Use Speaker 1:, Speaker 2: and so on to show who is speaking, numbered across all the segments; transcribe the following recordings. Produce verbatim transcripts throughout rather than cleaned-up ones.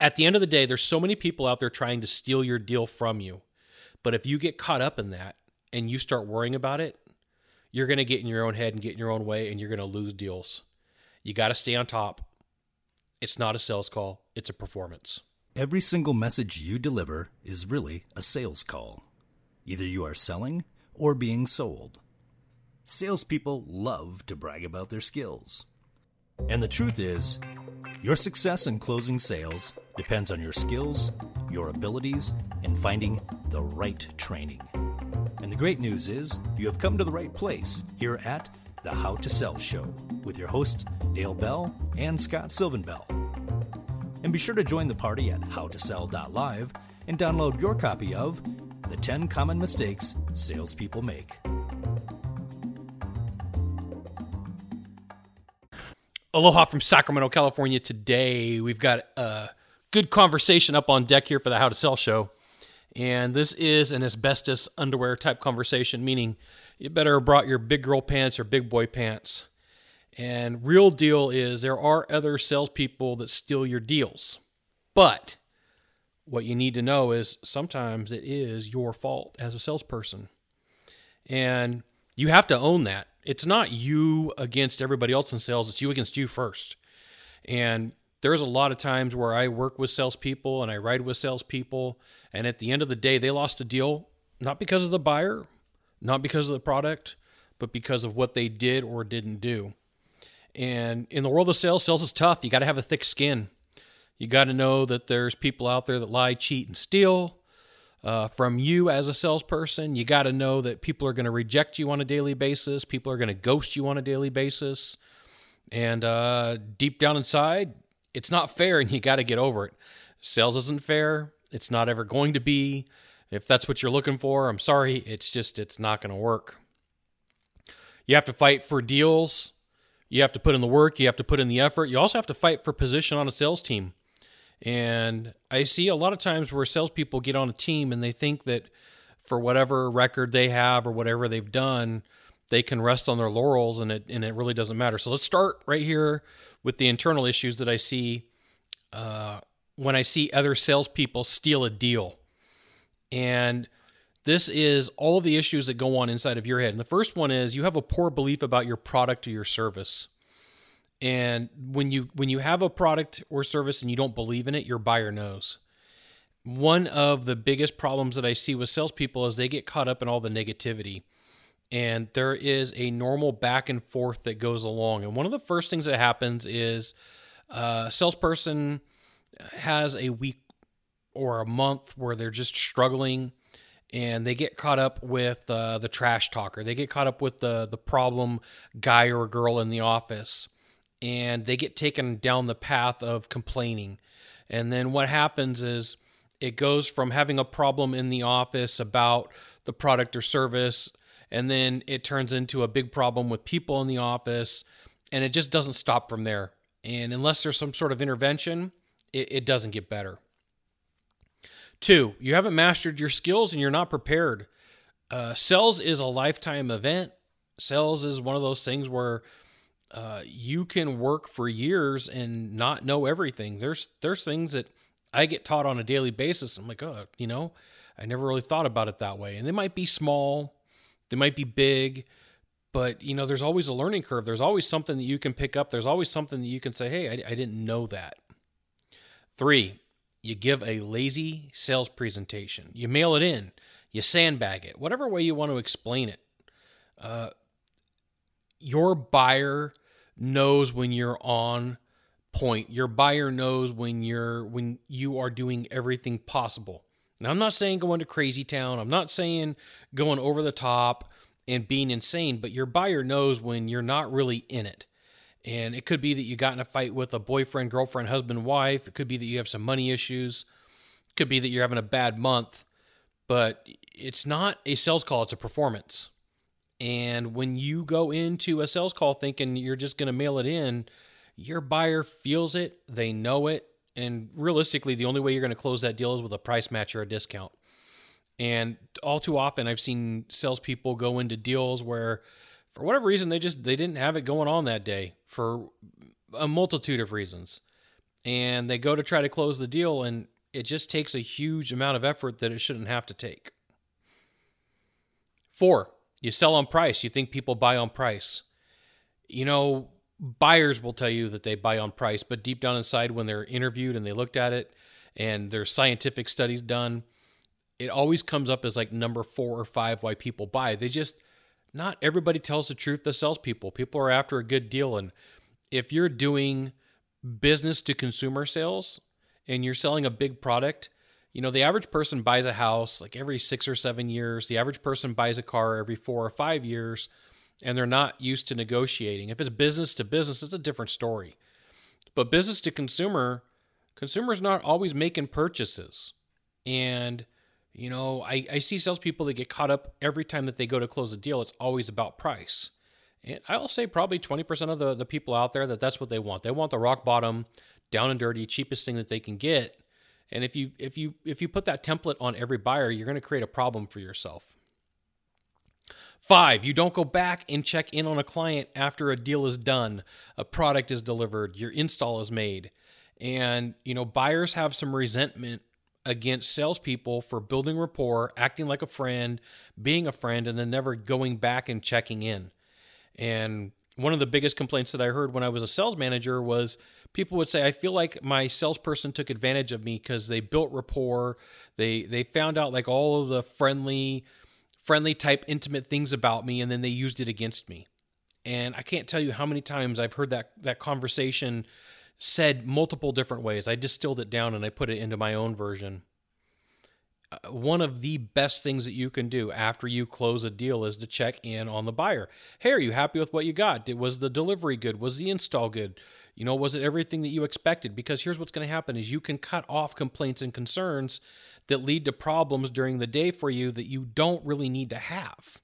Speaker 1: At the end of the day, there's so many people out there trying to steal your deal from you. But if you get caught up in that and you start worrying about it, you're going to get in your own head and get in your own way, and you're going to lose deals. You got to stay on top. It's not a sales call. It's a performance.
Speaker 2: Every single message you deliver is really a sales call. Either you are selling or being sold. Salespeople love to brag about their skills. And the truth is, your success in closing sales depends on your skills, your abilities, and finding the right training. And the great news is, you have come to the right place here at the How to Sell Show with your hosts Dale Bell and Scott Silvenbell. And be sure to join the party at how to sell dot live and download your copy of The ten Common Mistakes Salespeople Make.
Speaker 1: Aloha from Sacramento, California. Today, we've got a good conversation up on deck here for the How to Sell Show. And this is an asbestos underwear type conversation, meaning you better have brought your big girl pants or big boy pants. And real deal is there are other salespeople that steal your deals. But what you need to know is sometimes it is your fault as a salesperson. And you have to own that. It's not you against everybody else in sales. It's you against you first. And there's a lot of times where I work with salespeople and I ride with salespeople, and at the end of the day, they lost a deal, not because of the buyer, not because of the product, but because of what they did or didn't do. And in the world of sales, sales is tough. You got to have a thick skin. You got to know that there's people out there that lie, cheat, and steal. Uh, from you as a salesperson, you got to know that people are going to reject you on a daily basis. People are going to ghost you on a daily basis. And uh, deep down inside, it's not fair, and you got to get over it. Sales isn't fair. It's not ever going to be. If that's what you're looking for, I'm sorry. It's just, it's not going to work. You have to fight for deals. You have to put in the work. You have to put in the effort. You also have to fight for position on a sales team. And I see a lot of times where salespeople get on a team and they think that for whatever record they have or whatever they've done, they can rest on their laurels, and it and it really doesn't matter. So let's start right here with the internal issues that I see uh, when I see other salespeople steal a deal. And this is all of the issues that go on inside of your head. And the first one is you have a poor belief about your product or your service. And when you when you have a product or service and you don't believe in it, your buyer knows. One of the biggest problems that I see with salespeople is they get caught up in all the negativity. And there is a normal back and forth that goes along. And one of the first things that happens is a salesperson has a week or a month where they're just struggling, and they get caught up with uh, the trash talker. They get caught up with the the problem guy or girl in the office. And they get taken down the path of complaining. And then what happens is it goes from having a problem in the office about the product or service, and then it turns into a big problem with people in the office, and it just doesn't stop from there. And unless there's some sort of intervention, it, it doesn't get better. Two, you haven't mastered your skills and you're not prepared. Uh, sales is a lifetime event. Sales is one of those things where Uh, you can work for years and not know everything. There's there's things that I get taught on a daily basis. I'm like, oh, you know, I never really thought about it that way. And they might be small, they might be big, but you know, there's always a learning curve. There's always something that you can pick up. There's always something that you can say, hey, I, I didn't know that. Three, you give a lazy sales presentation. You mail it in, you sandbag it, whatever way you want to explain it. Uh, your buyer knows when you're on point. Your buyer knows when you're when you are doing everything possible. Now, I'm not saying going to crazy town. I'm not saying going over the top and being insane, but your buyer knows when you're not really in it. And it could be that you got in a fight with a boyfriend, girlfriend, husband, wife. It could be that you have some money issues. It could be that you're having a bad month, but it's not a sales call. It's a performance. And when you go into a sales call thinking you're just going to mail it in, your buyer feels it, they know it, and realistically, the only way you're going to close that deal is with a price match or a discount. And all too often, I've seen salespeople go into deals where, for whatever reason, they just they didn't have it going on that day for a multitude of reasons. and they go to try to close the deal, and it just takes a huge amount of effort that it shouldn't have to take. Four, you sell on price. You think people buy on price. You know, buyers will tell you that they buy on price, but deep down inside, when they're interviewed and they looked at it and there's scientific studies done, it always comes up as like number four or five why people buy. They just, not everybody tells the truth that sells people. People are after a good deal. And if you're doing business to consumer sales and you're selling a big product, you know, the average person buys a house like every six or seven years. The average person buys a car every four or five years, and they're not used to negotiating. If it's business to business, it's a different story. But business to consumer, consumers not always making purchases. And, you know, I, I see salespeople that get caught up every time that they go to close a deal. It's always about price. And I'll say probably twenty percent of the, the people out there that that's what they want. They want the rock bottom, down and dirty, cheapest thing that they can get. And if you if you if you put that template on every buyer, you're going to create a problem for yourself. Five, you don't go back and check in on a client after a deal is done, a product is delivered, your install is made. And, you know, buyers have some resentment against salespeople for building rapport, acting like a friend, being a friend, and then never going back and checking in. And one of the biggest complaints that I heard when I was a sales manager was people would say, I feel like my salesperson took advantage of me because they built rapport. They they found out like all of the friendly, friendly type intimate things about me, and then they used it against me. And I can't tell you how many times I've heard that that conversation said multiple different ways. I distilled it down and I put it into my own version. Uh, one of the best things that you can do after you close a deal is to check in on the buyer. Hey, are you happy with what you got? Did, was the delivery good? Was the install good? You know, was it everything that you expected? Because here's what's going to happen is you can cut off complaints and concerns that lead to problems during the day for you that you don't really need to have.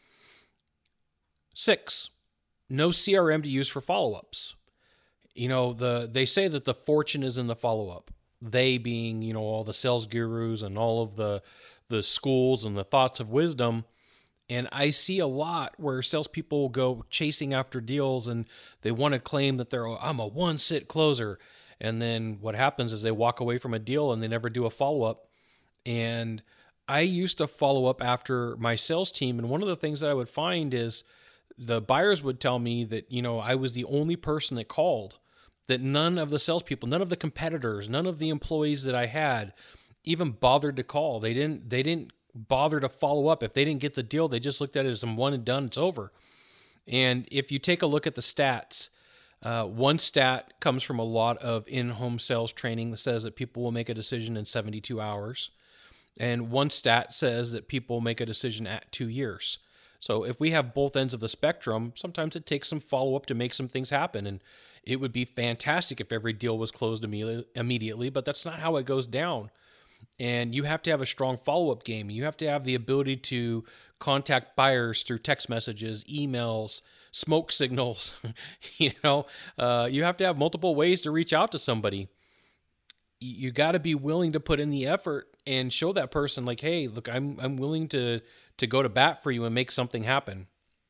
Speaker 1: Six, no C R M to use for follow-ups. You know, the they say that the fortune is in the follow-up. They being, you know, all the sales gurus and all of the the schools and the thoughts of wisdom. And I see a lot where salespeople go chasing after deals and they want to claim that they're, I'm a one-sit closer. And then what happens is they walk away from a deal and they never do a follow-up. And I used to follow up after my sales team. And one of the things that I would find is the buyers would tell me that, you know, I was the only person that called, that none of the salespeople, none of the competitors, none of the employees that I had even bothered to call. They didn't, they didn't bother to follow up. If they didn't get the deal, they just looked at it as one and done, it's over. And if you take a look at the stats, uh, one stat comes from a lot of in-home sales training that says that people will make a decision in seventy-two hours. And one stat says that people make a decision at two years. So if we have both ends of the spectrum, sometimes it takes some follow-up to make some things happen. And it would be fantastic if every deal was closed immediately, but that's not how it goes down. And you have to have a strong follow-up game. You have to have the ability to contact buyers through text messages, emails, smoke signals. you know, uh, you have to have multiple ways to reach out to somebody. You got to be willing to put in the effort and show that person like, hey, look, I'm I'm willing to to go to bat for you and make something happen.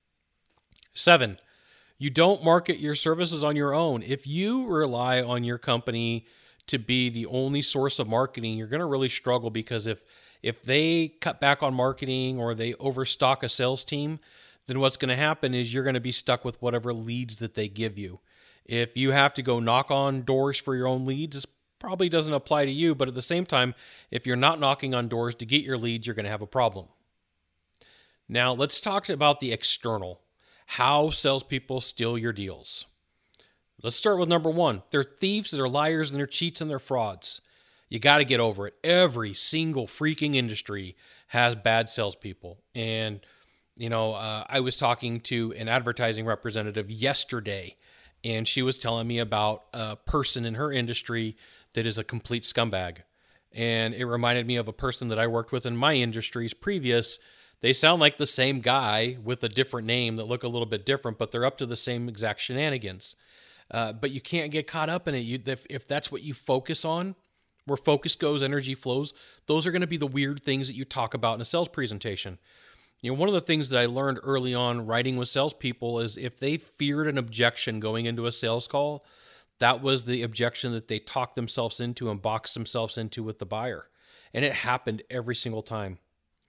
Speaker 1: Seven, you don't market your services on your own. If you rely on your company to be the only source of marketing, you're going to really struggle, because if if they cut back on marketing or they overstock a sales team, then what's going to happen is you're going to be stuck with whatever leads that they give you. If you have to go knock on doors for your own leads, this probably doesn't apply to you, but at the same time, if you're not knocking on doors to get your leads, you're going to have a problem. Now, let's talk about the external, how salespeople steal your deals. Let's start with number one. They're thieves, they're liars, and they're cheats, and they're frauds. You got to get over it. Every single freaking industry has bad salespeople. And, you know, uh, I was talking to an advertising representative yesterday, and she was telling me about a person in her industry that is a complete scumbag. And it reminded me of a person that I worked with in my industries previous. They sound like the same guy with a different name that look a little bit different, but they're up to the same exact shenanigans. Uh, but you can't get caught up in it. You, if, if that's what you focus on, where focus goes, energy flows, those are going to be the weird things that you talk about in a sales presentation. You know, one of the things that I learned early on writing with salespeople is if they feared an objection going into a sales call, That was the objection that they talked themselves into and boxed themselves into with the buyer. And it happened every single time.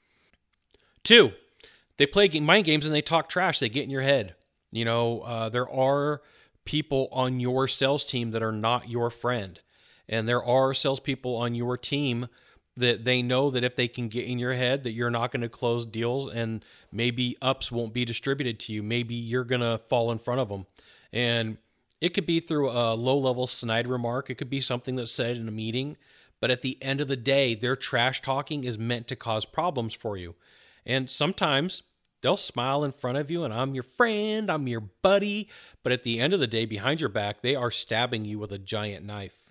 Speaker 1: Two, they play mind games and they talk trash. They get in your head. You know, uh, there are people on your sales team that are not your friend. And there are salespeople on your team that they know that if they can get in your head that you're not going to close deals and maybe ups won't be distributed to you. Maybe you're going to fall in front of them. And it could be through a low-level snide remark. It could be something that's said in a meeting. But at the end of the day, their trash talking is meant to cause problems for you. And sometimes they'll smile in front of you and I'm your friend, I'm your buddy. But at the end of the day, behind your back, they are stabbing you with a giant knife.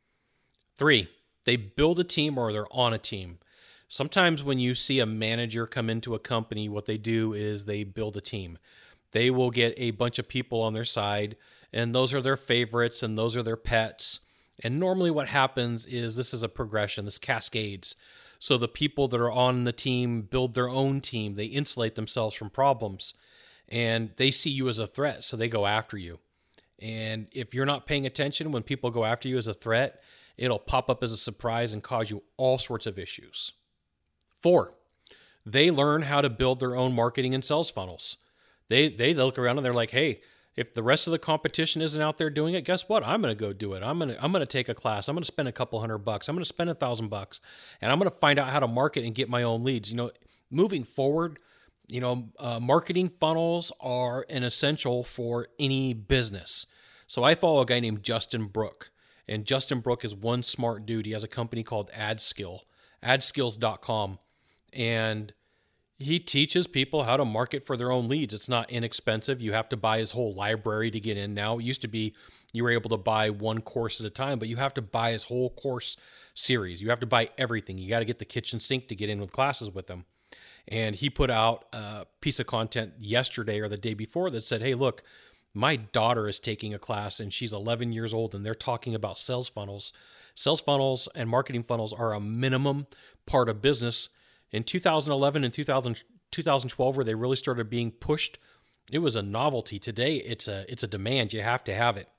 Speaker 1: Three, they build a team or they're on a team. Sometimes when you see a manager come into a company, what they do is they build a team. They will get a bunch of people on their side, and those are their favorites and those are their pets. And normally what happens is this is a progression, this cascades. So the people that are on the team build their own team. They insulate themselves from problems, and they see you as a threat, so they go after you. And if you're not paying attention, when people go after you as a threat, it'll pop up as a surprise and cause you all sorts of issues. Four, they learn how to build their own marketing and sales funnels. They they look around and they're like, hey, if the rest of the competition isn't out there doing it, guess what? I'm going to go do it. I'm going to I'm going to take a class. I'm going to spend a couple hundred bucks. I'm going to spend a thousand bucks, and I'm going to find out how to market and get my own leads. You know, moving forward, you know, uh, marketing funnels are an essential for any business. So I follow a guy named Justin Brook, and Justin Brook is one smart dude. He has a company called AdSkill, ad skills dot com, and he teaches people how to market for their own leads. It's not inexpensive. You have to buy his whole library to get in now. It used to be you were able to buy one course at a time, but you have to buy his whole course series. You have to buy everything. You got to get the kitchen sink to get in with classes with him. And he put out a piece of content yesterday or the day before that said, hey, look, my daughter is taking a class and she's eleven years old and they're talking about sales funnels. Sales funnels and marketing funnels are a minimum part of business. In two thousand eleven and two thousand, two thousand twelve, where they really started being pushed, it was a novelty. Today, it's a it's a demand. You have to have it.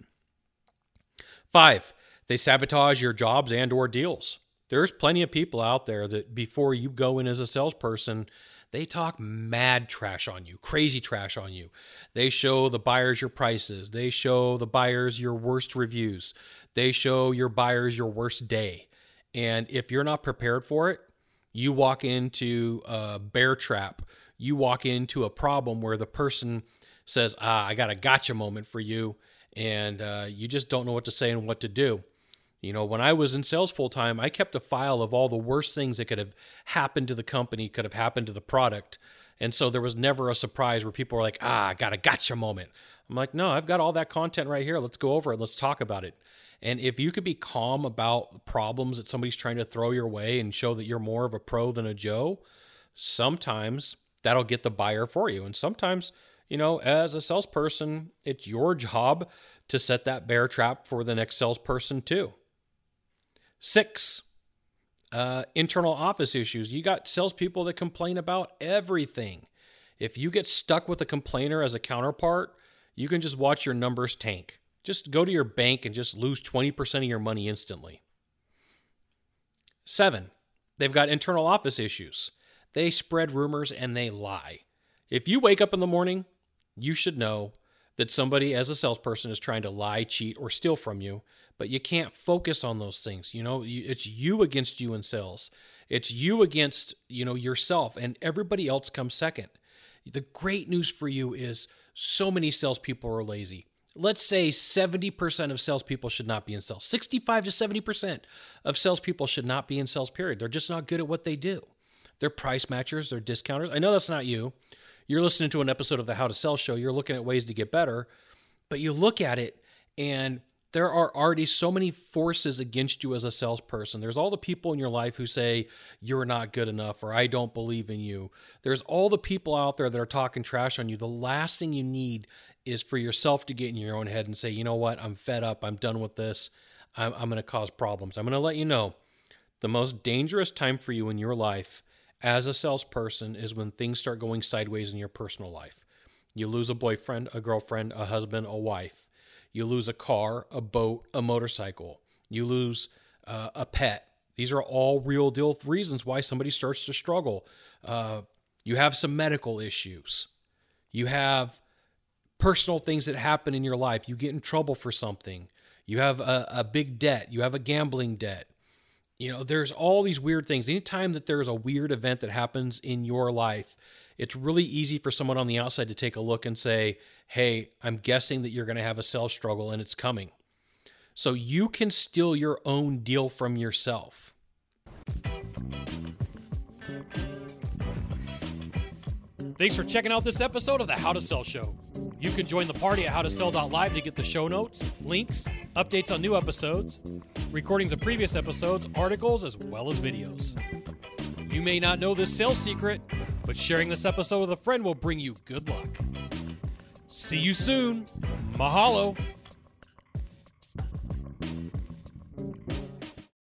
Speaker 1: Five, they sabotage your jobs and or deals. There's plenty of people out there that before you go in as a salesperson, they talk mad trash on you, crazy trash on you. They show the buyers your prices. They show the buyers your worst reviews. They show your buyers your worst day. And if you're not prepared for it, you walk into a bear trap. You walk into a problem where the person says, ah, I got a gotcha moment for you. And uh, you just don't know what to say and what to do. You know, when I was in sales full time, I kept a file of all the worst things that could have happened to the company, could have happened to the product. And so there was never a surprise where people were like, ah, I got a gotcha moment. I'm like, no, I've got all that content right here. Let's go over it. Let's talk about it. And if you could be calm about problems that somebody's trying to throw your way and show that you're more of a pro than a Joe, sometimes that'll get the buyer for you. And sometimes, you know, as a salesperson, it's your job to set that bear trap for the next salesperson too. Six, uh, internal office issues. You got salespeople that complain about everything. If you get stuck with a complainer as a counterpart, you can just watch your numbers tank. Just go to your bank and just lose twenty percent of your money instantly. Seven, they've got internal office issues. They spread rumors and they lie. If you wake up in the morning, you should know that somebody as a salesperson is trying to lie, cheat, or steal from you, but you can't focus on those things. You know, it's you against you in sales. It's you against, you know, yourself, and everybody else comes second. The great news for you is so many salespeople are lazy. Let's say seventy percent of salespeople should not be in sales. sixty-five to seventy percent of salespeople should not be in sales, period. They're just not good at what they do. They're price matchers. They're discounters. I know that's not you. You're listening to an episode of the How to Sell Show. You're looking at ways to get better, but you look at it and there are already so many forces against you as a salesperson. There's all the people in your life who say you're not good enough or I don't believe in you. There's all the people out there that are talking trash on you. The last thing you need is for yourself to get in your own head and say, you know what, I'm fed up. I'm done with this. I'm, I'm going to cause problems. I'm going to let you know the most dangerous time for you in your life as a salesperson is when things start going sideways in your personal life. You lose a boyfriend, a girlfriend, a husband, a wife. You lose a car, a boat, a motorcycle. You lose uh, a pet. These are all real deal reasons why somebody starts to struggle. Uh, you have some medical issues. You have personal things that happen in your life. You get in trouble for something. You have a, a big debt. You have a gambling debt. You know, there's all these weird things. Anytime that there's a weird event that happens in your life, it's really easy for someone on the outside to take a look and say, hey, I'm guessing that you're going to have a sales struggle and it's coming. So you can steal your own deal from yourself. Thanks for checking out this episode of the How to Sell Show. You can join the party at how to sell dot live to get the show notes, links, updates on new episodes, recordings of previous episodes, articles, as well as videos. You may not know this sales secret, but sharing this episode with a friend will bring you good luck. See you soon. Mahalo.